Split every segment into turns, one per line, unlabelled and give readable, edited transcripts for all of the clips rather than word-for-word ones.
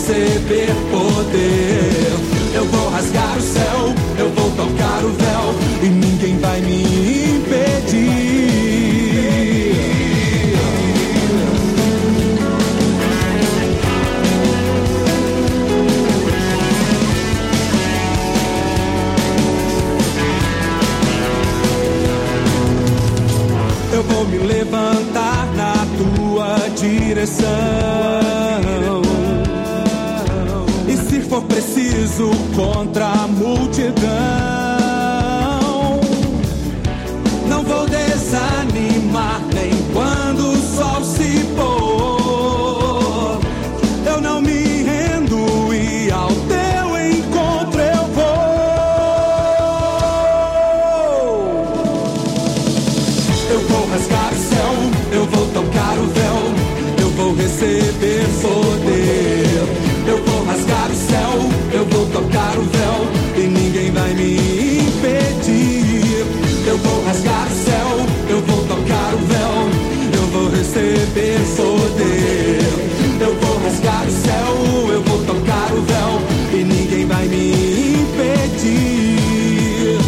receber poder. Eu vou rasgar o céu, eu vou tocar o véu e ninguém vai me impedir. Eu vou me levantar na tua direção, e se for preciso contra a multidão, não vou desanimar nem quando o sol se pôr. Eu não me rendo e ao teu encontro eu vou. Eu vou rasgar o céu, eu vou tocar o véu, eu vou receber poder. Eu vou rasgar o céu, eu vou tocar o véu e ninguém vai me impedir. Eu vou rasgar o céu, eu vou tocar o véu, eu vou receber poder. Eu vou rasgar o céu, eu vou tocar o véu e ninguém vai me impedir.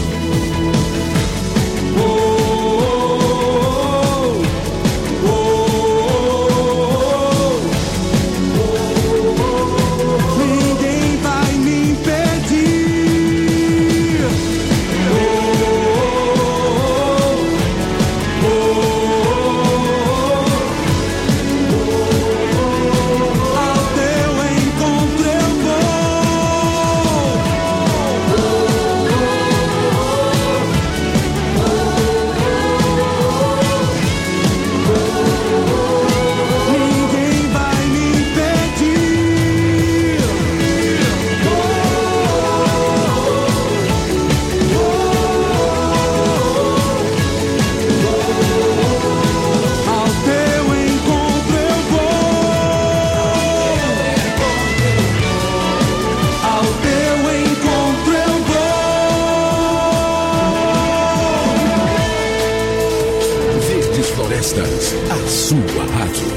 A sua rádio.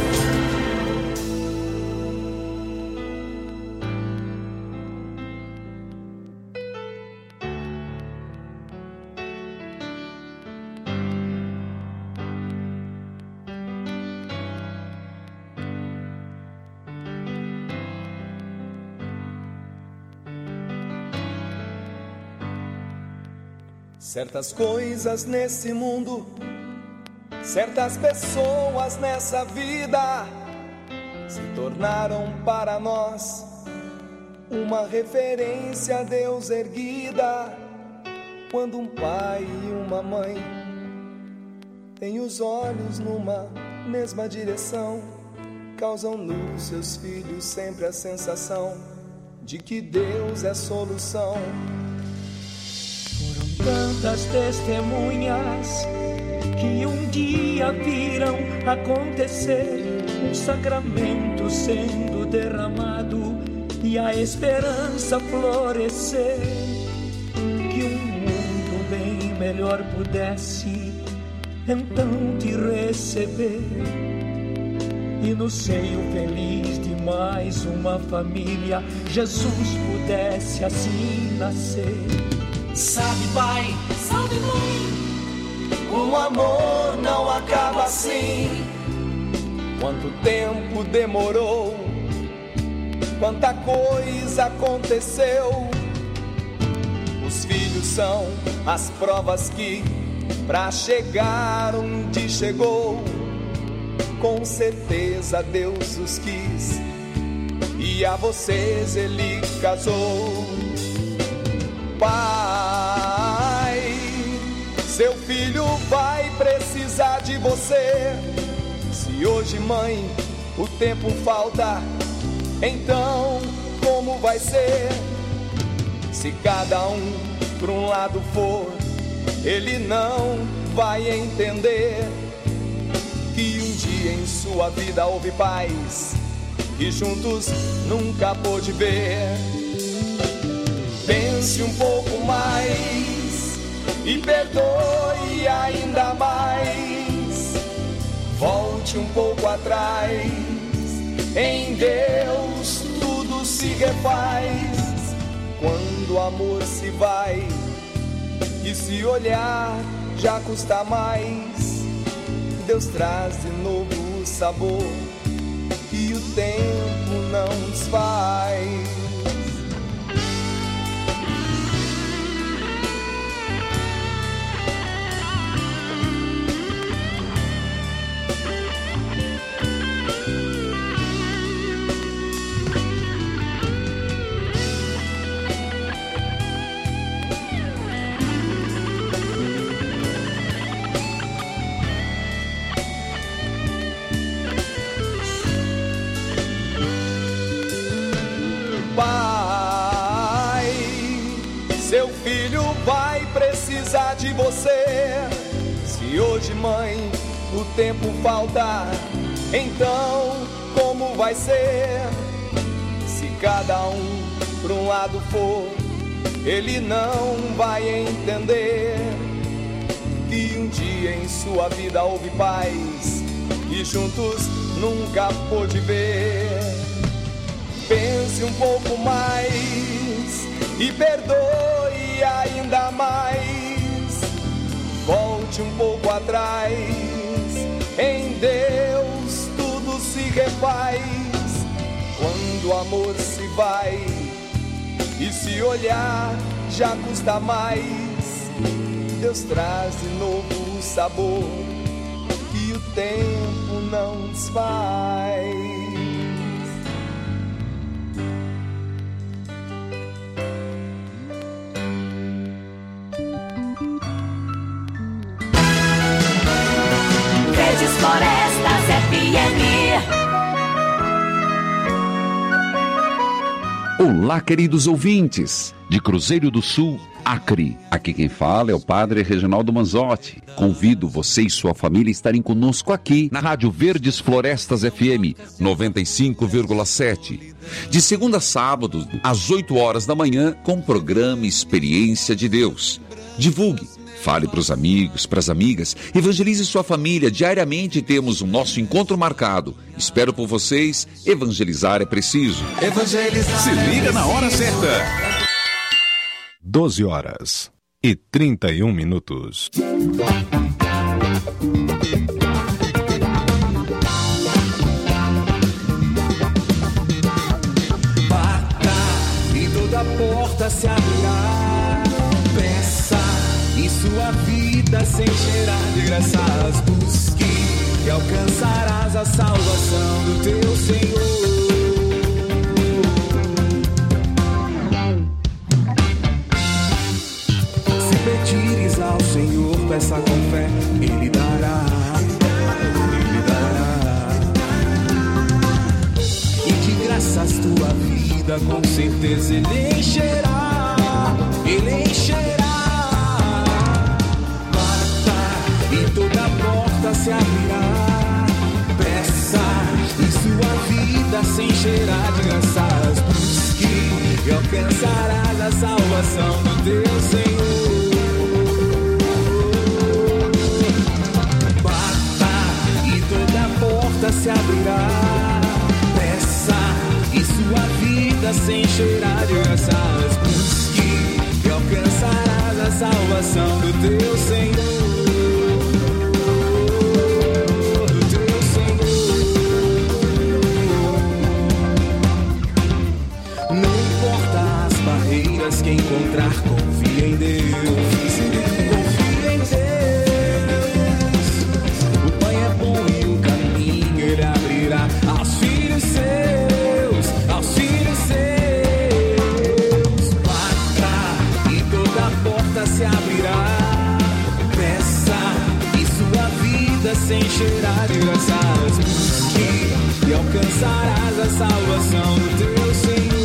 Certas coisas nesse mundo, certas pessoas nessa vida se tornaram para nós uma referência a Deus erguida. Quando um pai e uma mãe têm os olhos numa mesma direção, causam nos seus filhos sempre a sensação de que Deus é a solução.
Foram tantas testemunhas que um dia viram acontecer, um sacramento sendo derramado e a esperança florescer, que um mundo bem melhor pudesse então te receber, e no seio feliz de mais uma família Jesus pudesse assim nascer.
Sabe, pai, sabe, mãe, o amor não acaba assim. Quanto tempo demorou, quanta coisa aconteceu. Os filhos são as provas que pra chegar onde chegou, com certeza Deus os quis e a vocês Ele casou. Pai, seu filho vai precisar de você. Se hoje, mãe, o tempo falta, então como vai ser? Se cada um por um lado for, ele não vai entender que um dia em sua vida houve paz e juntos nunca pôde ver. Pense um pouco mais e perdoe ainda mais. Volte um pouco atrás, em Deus tudo tudo se refaz. Quando o amor se vai e se olhar já custa mais, Deus traz de novo o sabor que o tempo não desfaz. Pai, seu filho vai precisar de você. Se hoje, mãe, o tempo falta, então como vai ser? Se cada um pra um lado for, ele não vai entender que um dia em sua vida houve paz que juntos nunca pôde ver. Pense um pouco mais e perdoe ainda mais. Volte um pouco atrás, em Deus tudo se refaz. Quando o amor se vai e se olhar já custa mais, Deus traz de novo o sabor que o tempo não desfaz.
Florestas FM.
Olá, queridos ouvintes, de Cruzeiro do Sul, Acre. Aqui quem fala é o Padre Reginaldo Manzotti. Convido você e sua família a estarem conosco aqui na Rádio Verdes Florestas FM 95,7. De segunda a sábado, às 8 horas da manhã, com o programa Experiência de Deus. Divulgue. Fale para os amigos, para as amigas, evangelize sua família. Diariamente temos o nosso encontro marcado. Espero por vocês. Evangelizar é preciso.
Evangelizar. Se liga na hora certa. 12h31.
Bata e toda porta se abrirá. Peça e sua vida se encherá de graças. Busque e alcançarás a salvação do teu Senhor. Se pedires ao Senhor, peça com fé, Ele dará. Ele dará. E de graças tua vida com certeza Ele encherá. Ele encherá. E toda porta se abrirá. Peça e sua vida se encherá de graças. Busque e alcançarás a salvação do teu Senhor. Bata e toda porta se abrirá. Peça e sua vida se encherá de graças. Busque e alcançarás a salvação do teu Senhor. Que encontrar, confia em Deus. Confia em Deus. O Pai é bom e o caminho Ele abrirá aos filhos seus, aos filhos seus. Bata e toda porta se abrirá. Peça e sua vida se encherá de graças. Busque e alcançarás a salvação do teu Senhor.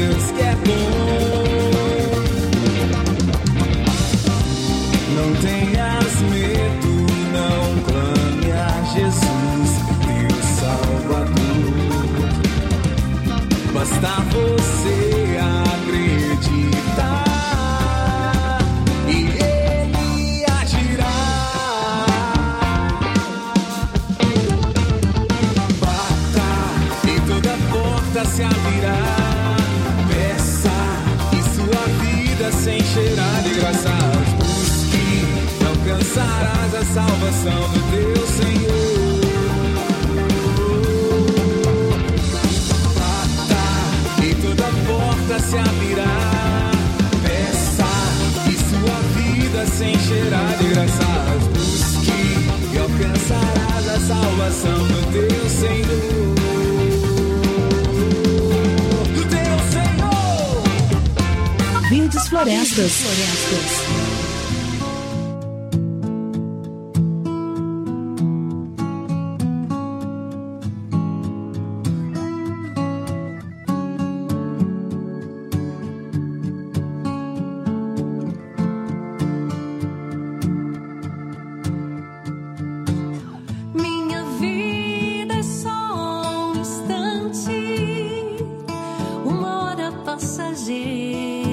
Tem
encherá de graças. Busque, não cansarás a salvação do teu Senhor. Bata e toda porta se abrirá. Peça e sua vida se encherá de graças. Busque e alcançarás a salvação do teu Senhor.
Verdes Florestas.
Minha vida é só um instante, uma hora passageira.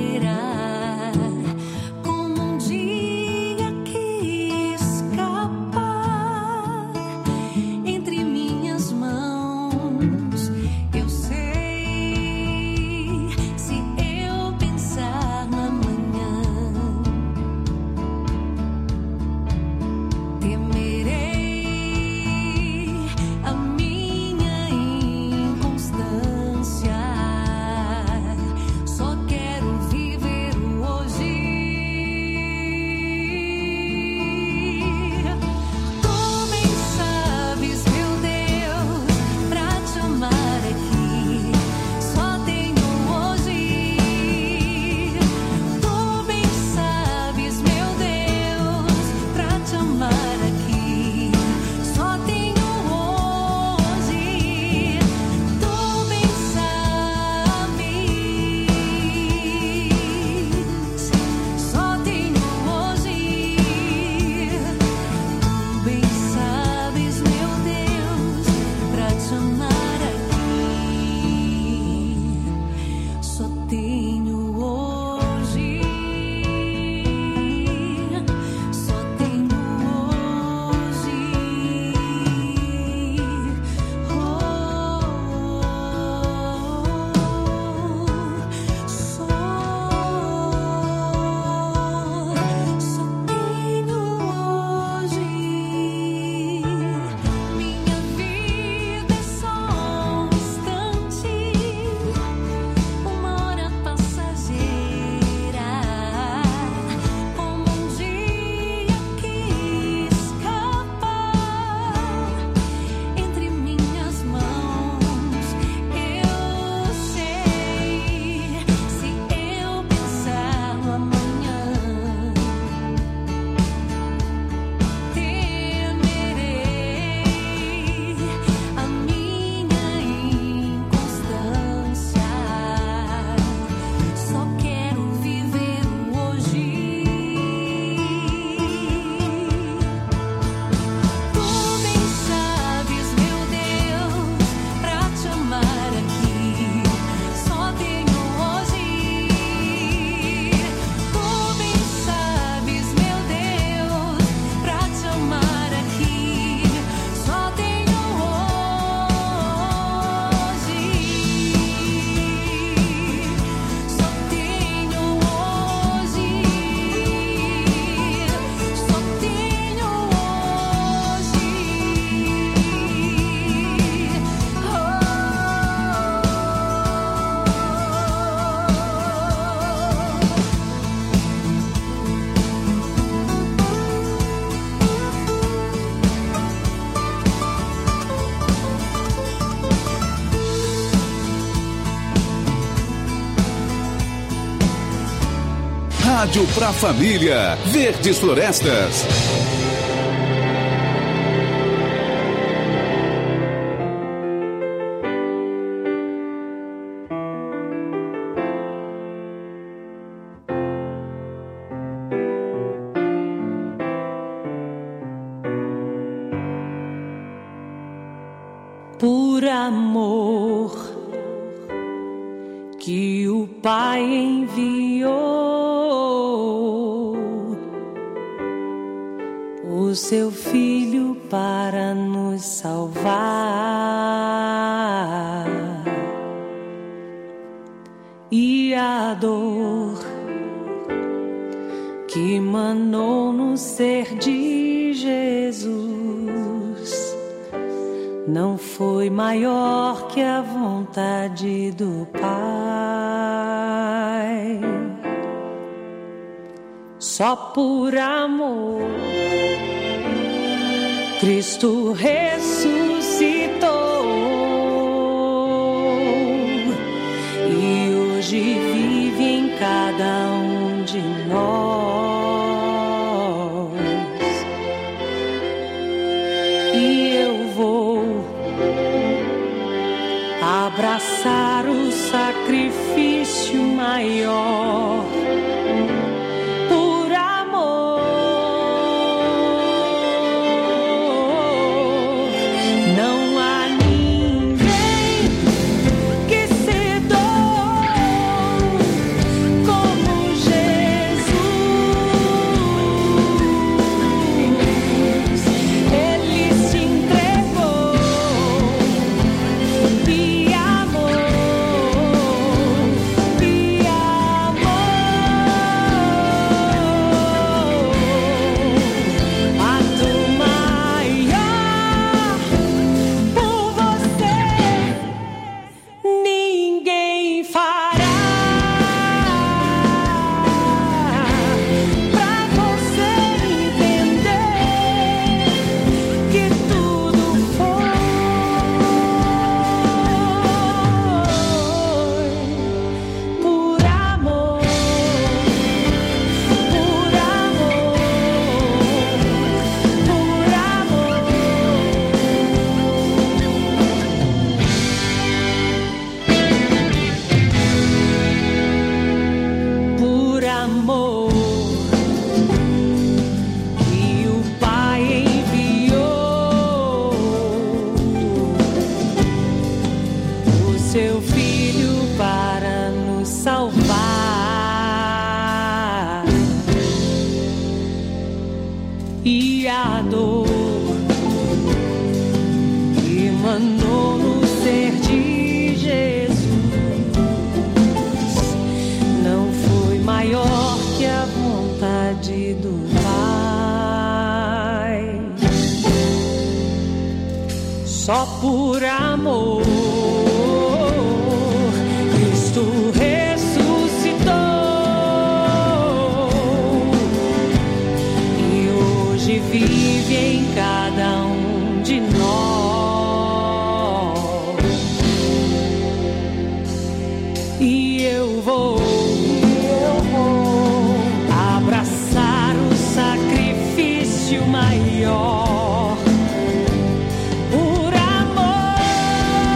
Rádio pra família, Verdes Florestas.
Por amor que o Pai enviou o seu Filho para nos salvar, e a dor que manou no ser de Jesus não foi maior que a vontade do Pai. Só por amor Cristo ressuscitou e hoje vive em cada um de nós. E eu vou abraçar o sacrifício maior.
Só por amor Cristo ressuscitou e hoje vive em cada um de nós. E eu vou abraçar o sacrifício maior. Por amor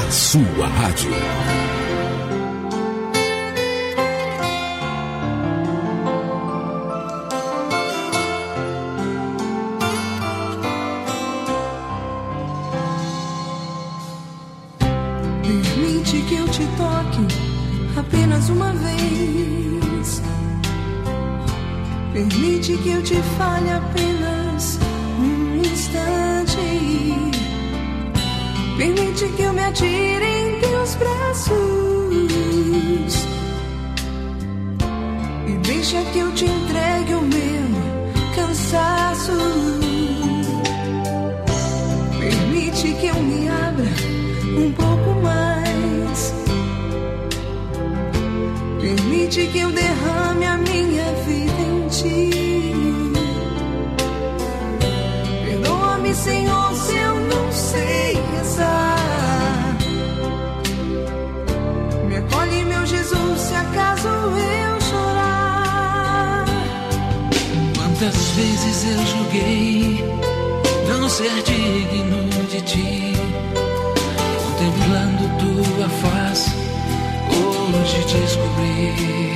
sua rádio.
Permite que eu te toque apenas uma vez. Permite que eu te fale apenas um instante. Permite que eu me atire em teus braços e deixa que eu te entregue o meu cansaço. Permite que eu me abra um pouco mais. Permite que eu derrame a minha vida em ti. Perdoa-me, Senhor, se eu não sei rezar. Me acolhe, meu Jesus, se acaso eu chorar.
Quantas vezes eu julguei não ser digno de ti, contemplando tua face, hoje descobri.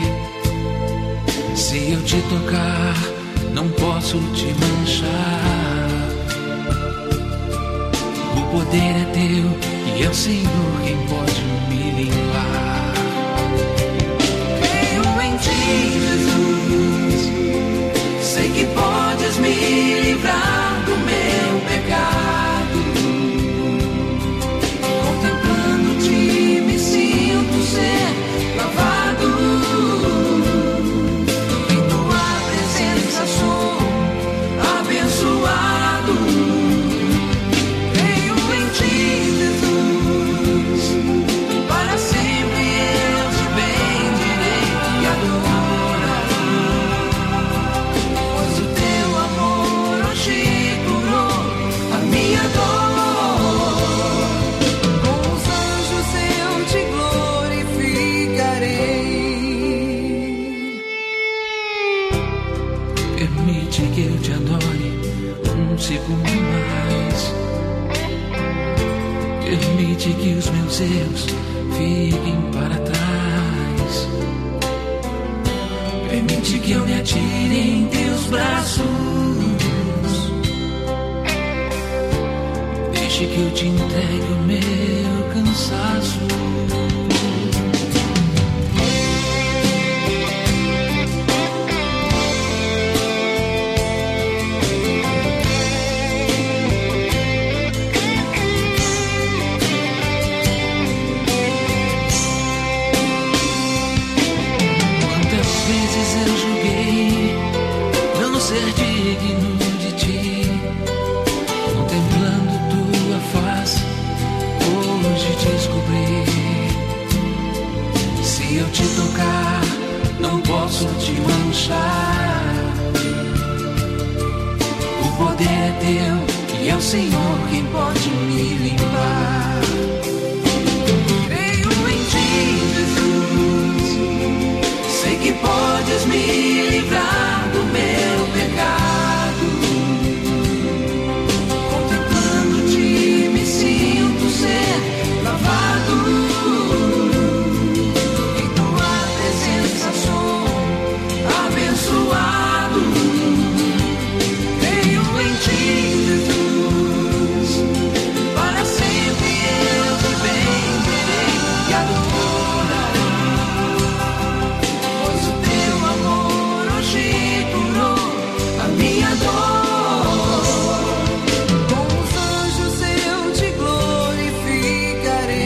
Se eu te tocar, não posso te manchar. O poder é teu e é o Senhor quem pode me limpar. Creio em ti, Jesus, sei que podes me livrar do meu pecado. Contemplando-te, me sinto ser lavado. Em tua presença sou abençoado. Creio em ti, Jesus, para sempre eu te bendirei e adorarei. Pois o teu amor hoje curou a minha dor. Com os anjos eu te glorificarei. Permite que eu te adore um segundo mais. Permite que os meus erros fiquem para trás. Permite que eu me atire em teus braços. Deixe que eu te entregue o meu cansaço. Quantas vezes eu julguei não ser digno de ti, contemplando tua face, hoje descobri. Se eu te tocar, não posso te manchar. O poder é teu e é o Senhor quem pode me limpar. Creio em ti, Jesus, sei que podes me livrar do meu pecado. Contemplando-te, me sinto ser lavado. Em tua presença sou abençoado. Creio em ti, Jesus, para sempre eu te bendirei e adorarei. Pois o teu amor hoje curou a minha dor. Com os anjos eu te glorificarei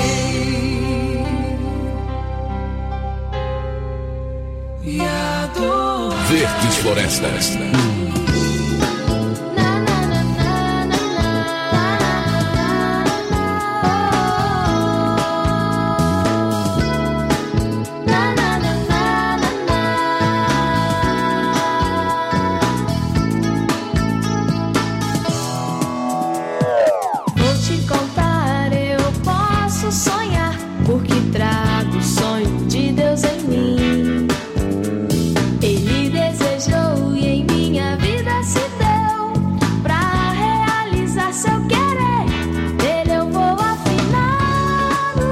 e adorarei.
Verdes Florestas.
Vou te contar, eu posso sonhar, porque trago o sonho de Deus em mim. Ele desejou e em minha vida se deu pra realizar seu querer. Nele eu vou afinar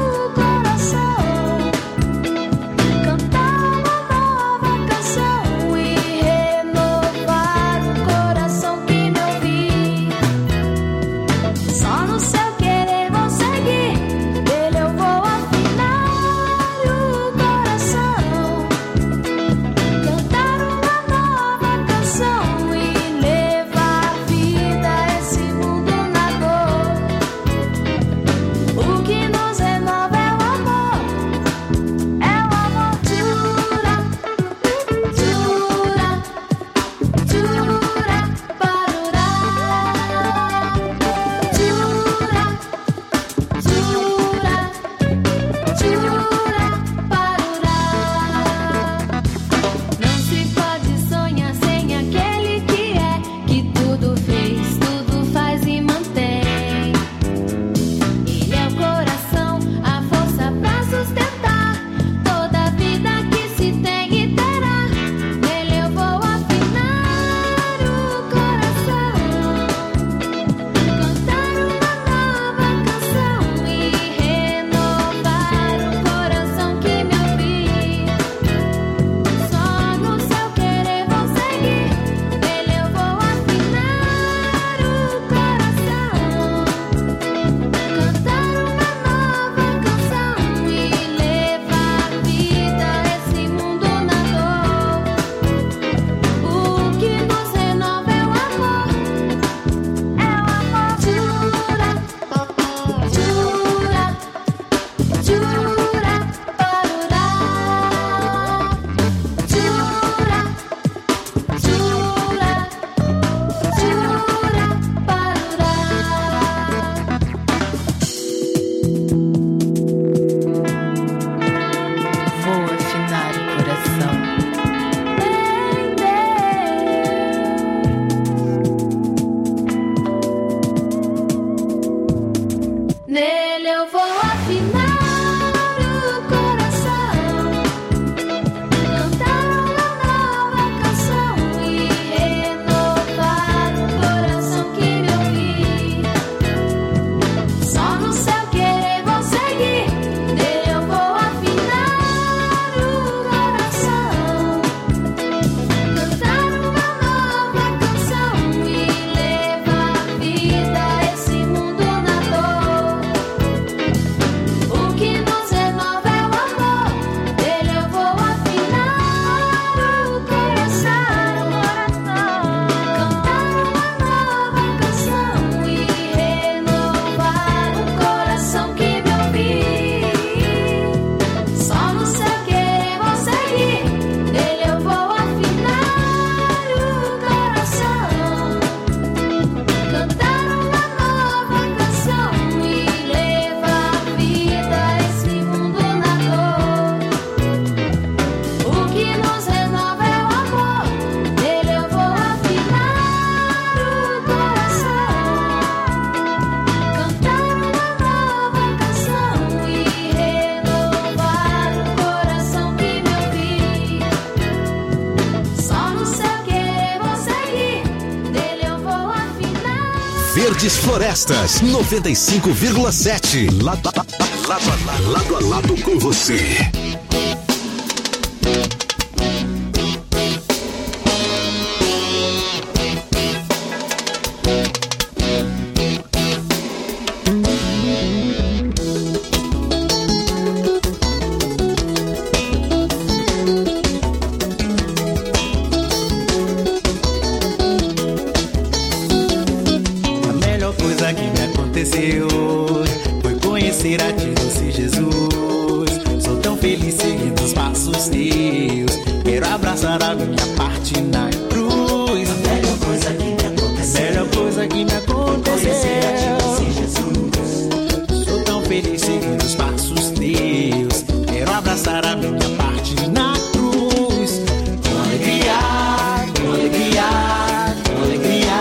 Verdes Florestas 95,7. Lado a lado com você.
Foi conhecer a ti, doce Jesus. Sou tão feliz seguindo os passos teus. Quero abraçar a minha parte na cruz. A melhor coisa que me aconteceu. Melhor coisa que me aconteceu. Conhecer a ti, doce Jesus. Sou tão feliz seguindo os passos teus. Quero abraçar a minha parte na cruz. Com alegria, com alegria, com alegria.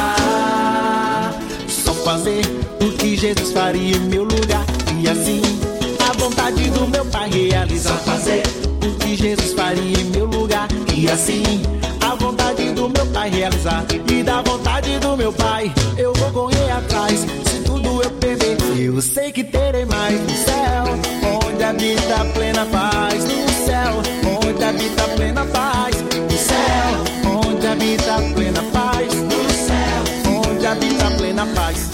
Só fazer o que Jesus faria em meu lugar. E assim, a vontade do meu Pai realizar. Só fazer o que Jesus faria em meu lugar. E assim, a vontade do meu Pai realizar. E da vontade do meu Pai, eu vou correr atrás. Se tudo eu perder, eu sei que terei mais no céu, onde habita a plena paz. No céu, onde habita a plena paz. No céu, onde habita a plena paz. No céu, onde habita a plena paz.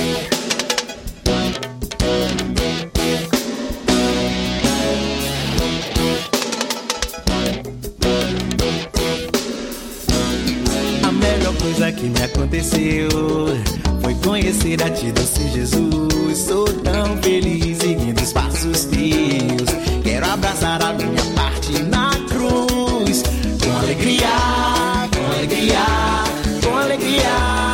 Coisa que me aconteceu foi conhecer a ti, doce Jesus. Sou tão feliz seguindo os passos teus. Quero abraçar a minha parte na cruz. Com alegria, com alegria, com alegria.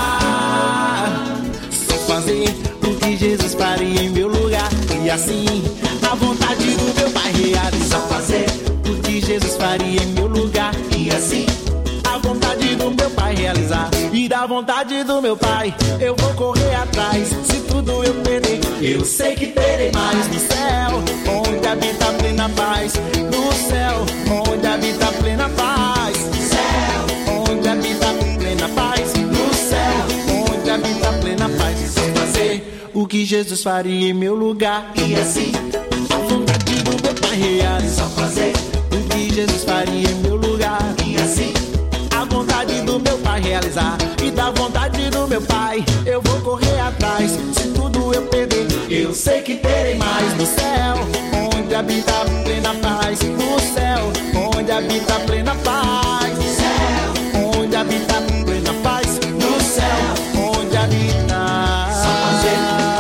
Só fazer o que Jesus faria em meu lugar. E assim, a vontade do meu Pai realizar. Só fazer o que Jesus faria em meu lugar. E assim, a vontade do meu Pai realizar. E da vontade do meu Pai eu vou correr atrás. Se tudo eu perder, eu sei que terei mais. No céu, onde habita a plena paz. No céu, onde habita a plena paz. No céu, onde habita a plena paz. No céu, onde habita a plena paz. Só fazer o que Jesus faria em meu lugar. E assim, a vontade do meu Pai realizar. Só fazer o que Jesus faria em meu lugar. E assim, a vontade do meu Pai realizar. E da vontade do meu Pai eu vou correr atrás. Se tudo eu perder, eu sei que terei mais. No céu, onde habita a plena paz. No céu, onde habita a plena paz. No céu, onde habita a plena paz. No céu, onde habita. Só fazer.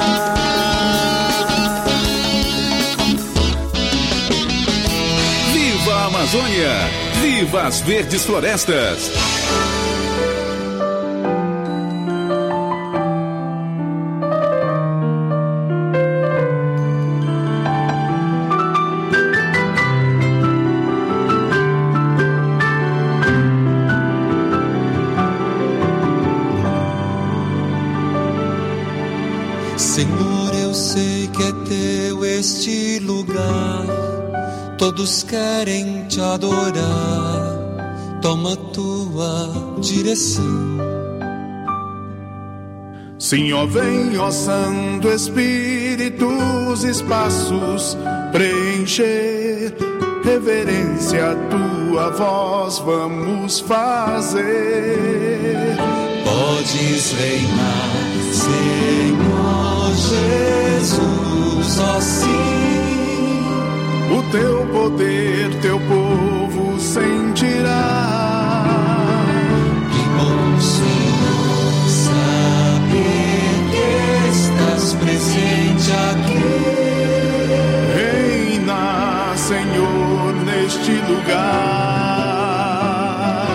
Viva a Amazônia! Viva as Verdes Florestas!
Senhor, eu sei que é teu este lugar. Todos querem te adorar. Toma tua direção.
Sim, ó vem, ó Santo Espírito, os espaços preencher. Reverência à tua voz vamos fazer.
Podes reinar, Senhor Jesus, ó sim.
O teu poder, teu povo sentirá.
Que bom, Senhor, saber que estás presente aqui.
Reina, Senhor, neste lugar.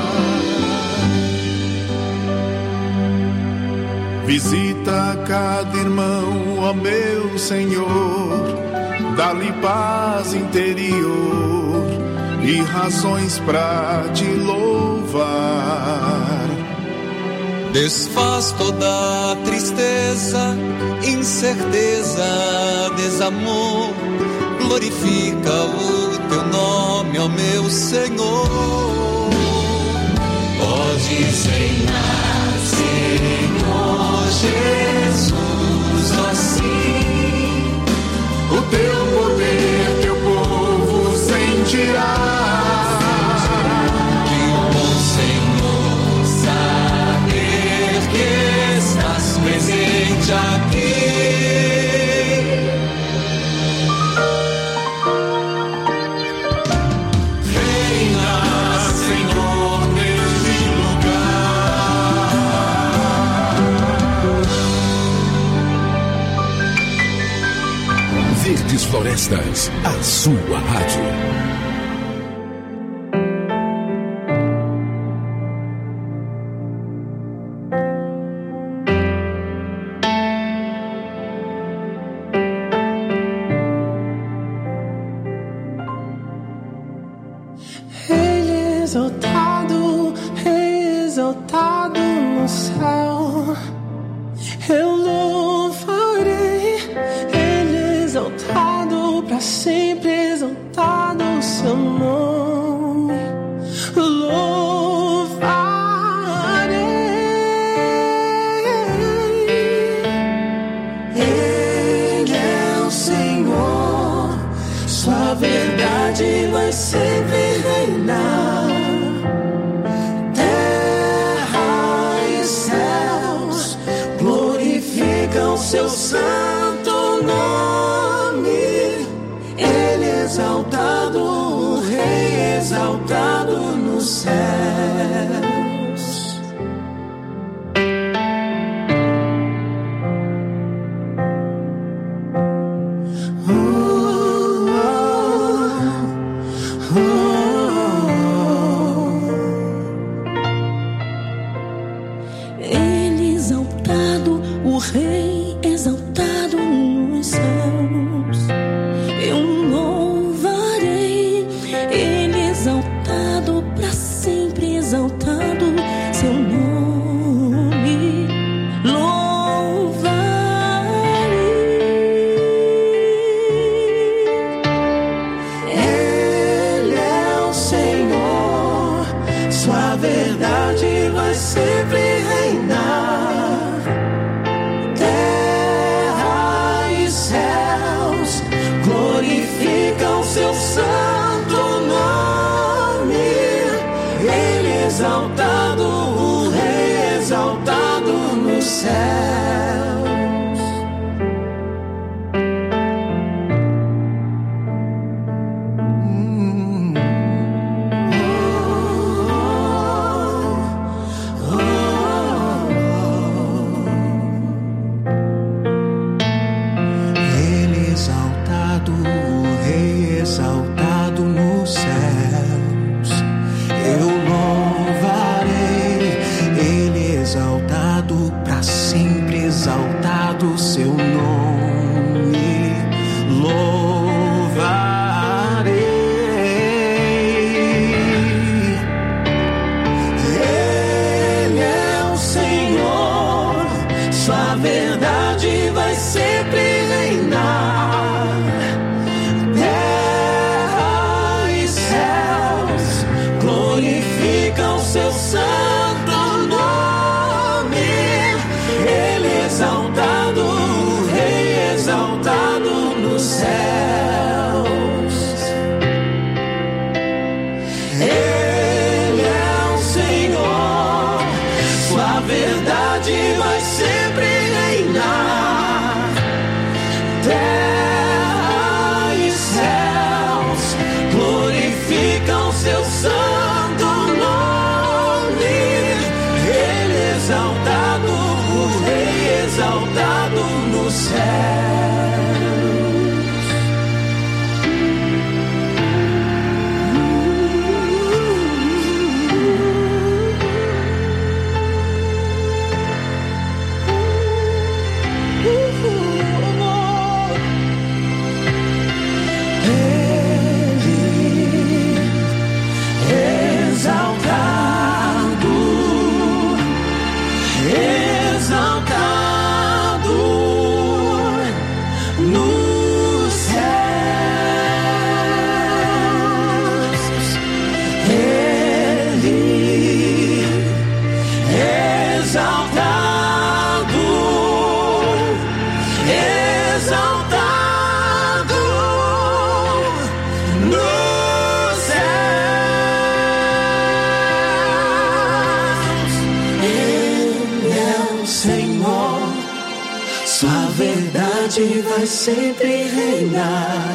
Visita cada irmão, ó meu Senhor. Dá-lhe paz interior e razões pra te louvar.
Desfaz toda tristeza, incerteza, desamor. Glorifica o teu nome, ó meu Senhor. Podes reinar, Senhor Jesus, ó sim, o teu poder, teu povo sentirá. Que bom, Senhor, saber que estás presente aqui.
Verdes Florestas, a sua rádio.
Ele exaltado no céu, eu louvarei. Ele exaltado pra sempre, exaltado o seu nome, louvarei. Ele é o Senhor, sua verdade vai sempre reinar. Seu santo nome, Ele é exaltado, o Rei exaltado nos céus.
Ele exaltado, o Rei exaltado nos céus, eu louvarei. Ele exaltado pra sempre, exaltado seu nome, louvarei. Ele é o Senhor, sua verdade vai sempre reinar. Seu santo nome, Ele exaltado, o Rei exaltado nos céus. Oh, oh, oh.
vai sempre reinar.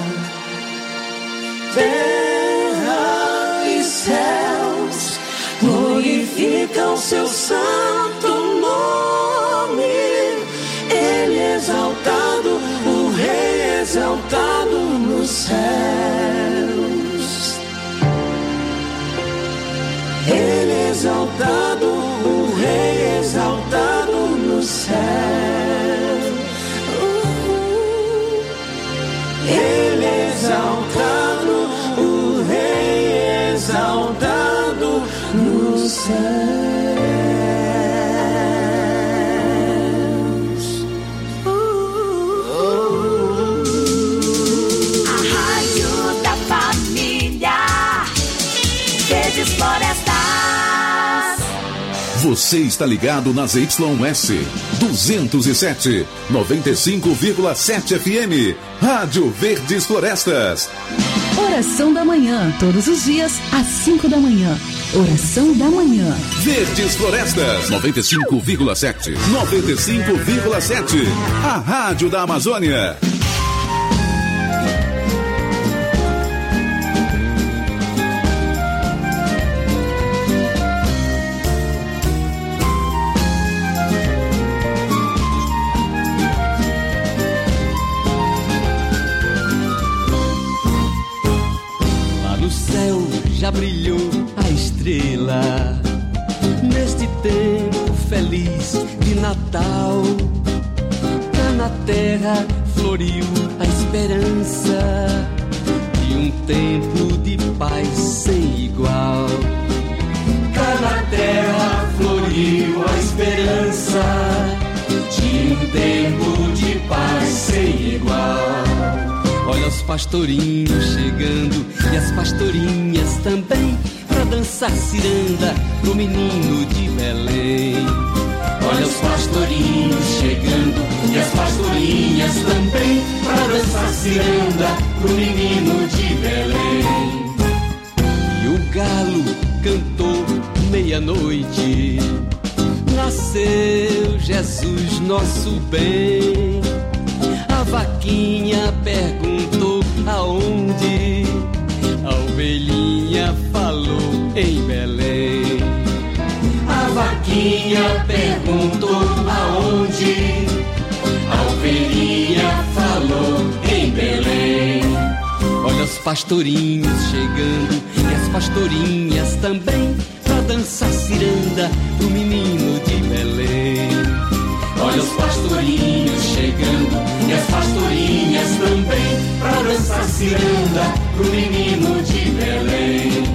Terra e céus glorificam seu santo nome. Ele é exaltado, o Rei exaltado nos céus. Ele é exaltado, o Rei exaltado nos céus. Ele é exaltado, o Rei exaltado nos céus.
A Rádio da Família, Verdes Florestas.
Você está ligado nas YS 207, 95,7 FM. Rádio Verdes Florestas.
Oração da manhã, todos os dias, às 5 da manhã. Oração da manhã.
Verdes Florestas, 95,7. 95,7. A Rádio da Amazônia.
Já brilhou a estrela neste tempo feliz de Natal. Cá na terra floriu a esperança de um tempo de paz sem igual. Cá na terra floriu a esperança de um tempo de paz sem igual. Olha os pastorinhos chegando e as pastorinhas também, pra dançar ciranda pro menino de Belém. Olha os pastorinhos chegando e as pastorinhas também, pra dançar ciranda pro menino de Belém. E o galo cantou meia-noite, nasceu Jesus nosso bem. A vaquinha perguntou aonde, a ovelhinha falou em Belém. A vaquinha perguntou aonde, a ovelhinha falou em Belém. Olha os pastorinhos chegando e as pastorinhas também, pra dançar ciranda pro menino de Belém. Olha os pastorinhos chegando e as pastorinhas também, pra dançar ciranda pro menino de Belém.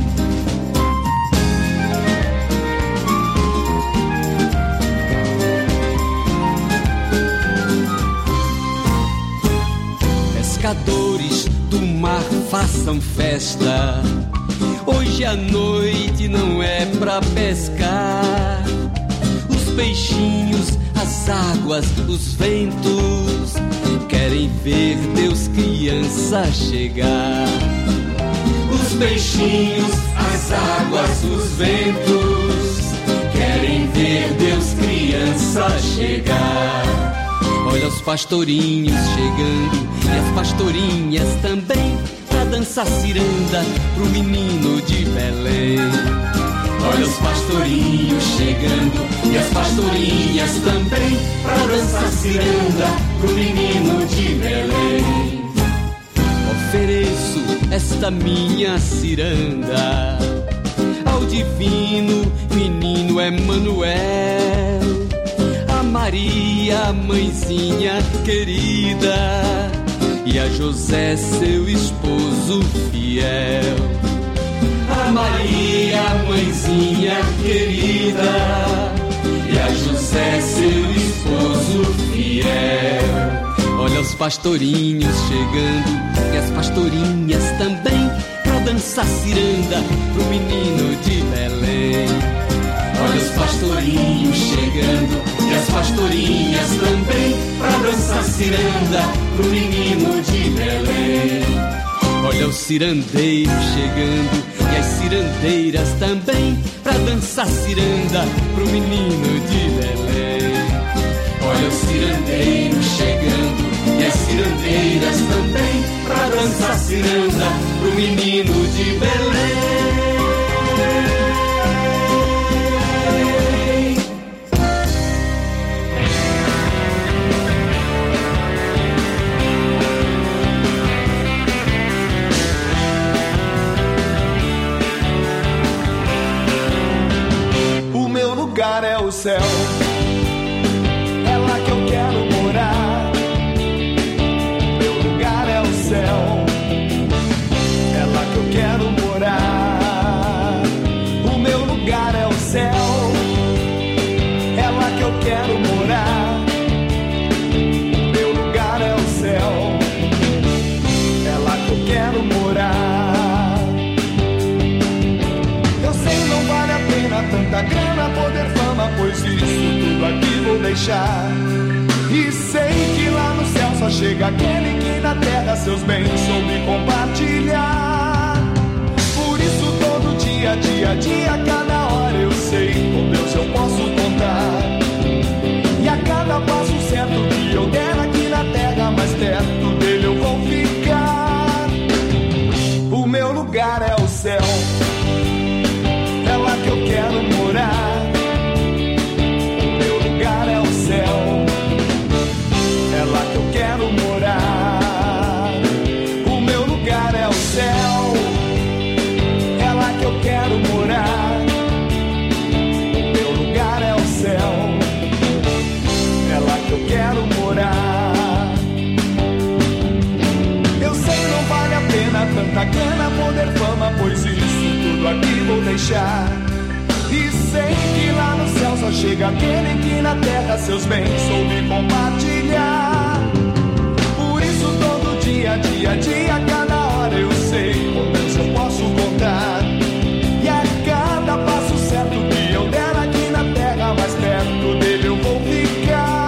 Pescadores do mar, façam festa. Hoje a noite não é pra pescar. Os peixinhos, as águas, os ventos querem ver Deus criança chegar. Os peixinhos, as águas, os ventos querem ver Deus criança chegar. Olha os pastorinhos chegando e as pastorinhas também, pra dançar ciranda pro menino de Belém. Olha os pastorinhos chegando e as pastorinhas também, pra dançar ciranda pro menino de Belém. Ofereço esta minha ciranda ao divino menino Emanuel, a Maria, mãezinha querida, e a José, seu esposo fiel. A Maria, mãezinha querida, e a José, seu esposo fiel. Olha os pastorinhos chegando e as pastorinhas também, pra dançar ciranda pro menino de Belém. Olha os pastorinhos chegando e as pastorinhas também, pra dançar ciranda pro menino de Belém. Olha o cirandeiro chegando e as cirandeiras também, pra dançar ciranda pro menino de Belém. Olha o cirandeiro chegando E as cirandeiras também, pra dançar ciranda pro menino de Belém.
O meu lugar é o céu, é lá que eu quero morar. Meu lugar é o céu, é lá que eu quero morar. O meu lugar é o céu, é lá que eu quero morar. O meu lugar é o céu, é lá que eu quero morar. Eu sei, não vale a pena tanta grana, poder, fama, pois isso tudo aqui vou deixar. E sei que lá no céu só chega aquele que na terra seus bens soube compartilhar. Por isso todo dia, dia a dia, cada hora eu sei, com Deus eu posso contar. E a cada passo certo que eu der aqui na terra, mais perto dele eu vou ficar. O meu lugar é o céu, é lá que eu quero morar. O meu lugar é o céu, é lá que eu quero morar. O meu lugar é o céu, é lá que eu quero morar. O meu lugar é o céu, é lá que eu quero morar. Eu sei, não vale a pena tanta grana, poder, fama, pois isso tudo aqui vou deixar. E sei que lá no céu só chega aquele que na terra seus bens soube compartilhar. Por isso todo dia, dia a dia, cada hora eu sei, com Deus eu posso contar. E a cada passo certo que eu der aqui na terra, mais perto dele eu vou ficar.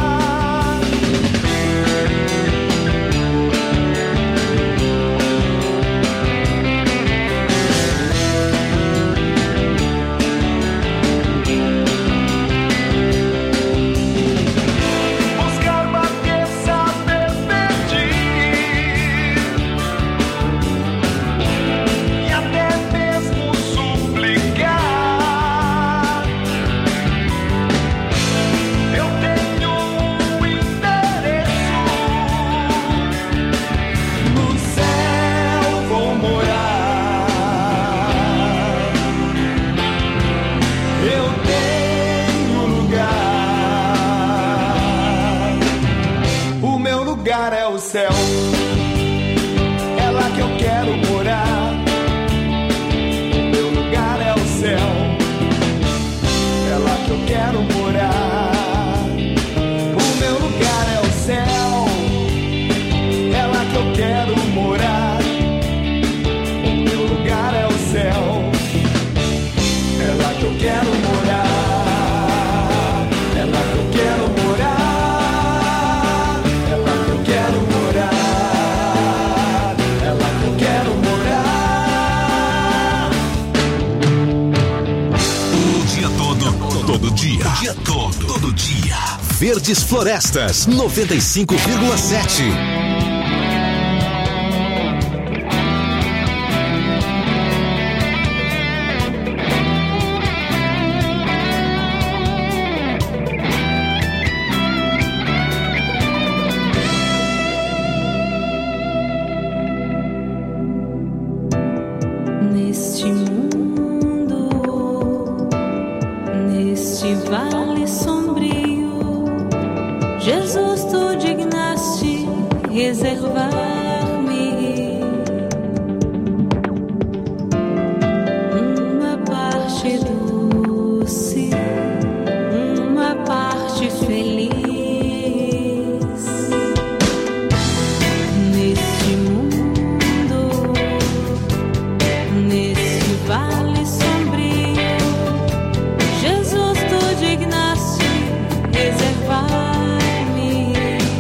Céu, é lá que eu quero morar. O meu lugar é o céu, é lá que eu quero morar. O meu lugar é o céu, é lá que eu quero morar. O meu lugar é o céu, é lá que eu quero morar. É lá que eu quero morar.
Todo dia. O dia todo. Todo dia. Verdes Florestas 95,7.
Vale sombrio, Jesus, tu dignaste reservar-me uma parte doce, uma parte feliz. Neste mundo, neste vale sombrio, Jesus, tu dignaste reservar-me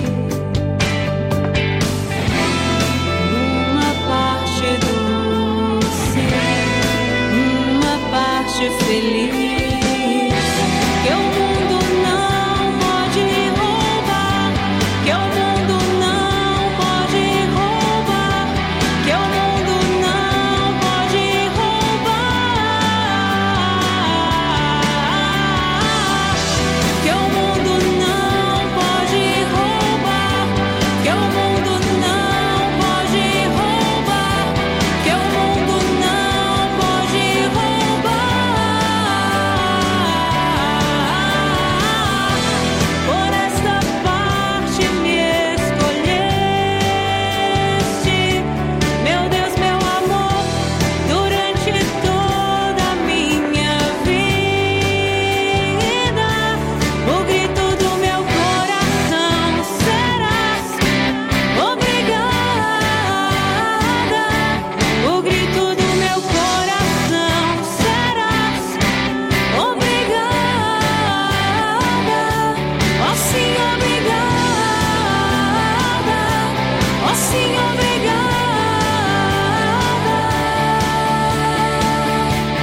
uma parte doce, uma parte feliz, que o mundo não pode roubar, que o mundo não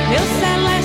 Eu celebro